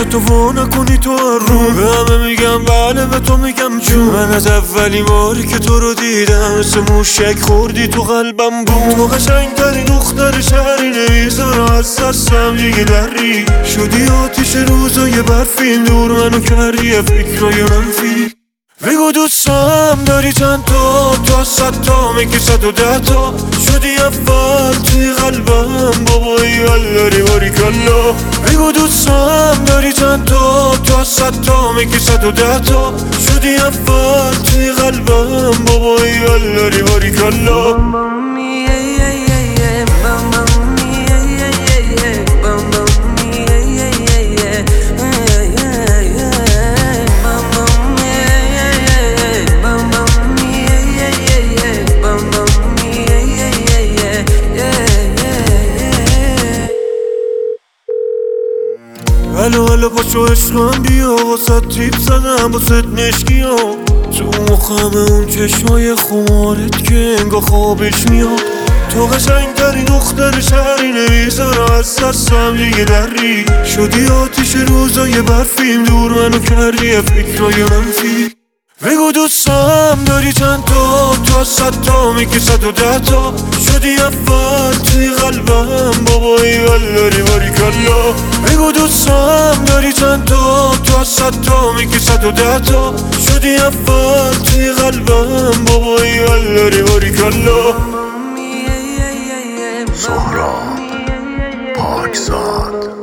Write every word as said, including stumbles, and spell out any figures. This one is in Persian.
تو وا نکنی تو رو. به همه میگم بله، به تو میگم جون. من از اولین باری که تو رو دیدم مثل موشک خوردی تو قلبم بود. تو قشنگترین دختر شهری، نمیذارم از دستم دیگه دری. شدی آتیش روزای برفین، دور منو کردی فکرای منفی. بگو دوستم داری چند تا، تا صد تا میگی صد و ده تا. شدی اول توی قلبم بابایی الاری باریکالله. بگو دوستم داری چند تا، تا صد تا میگی صد و ده تا. شدی اول توی قلبم بابایی الاری باریکالله. الو الو پاشو عشقم بیا، واسه تیپ زدم واسه مشکی ها. تو مخم اون چشمای خمارت که انگا خوابش میاد. تو قشنگترین دختر شهری، نمیذارم از دستم دیگه دری. شدی آتیش روزای برفیم، دور منو کردی فکرای منفی. بگو دوستم داری چند تا، تا صد تا میگی صد و ده تا. شدی اول توی قلبم بابایی الاری باریکالله. بگو دوستم داری چند تا، تا صد تا میگی صد و ده تا. شدی اول توی قلبم بابایی الاری باریکالله. سهراب پاکزاد.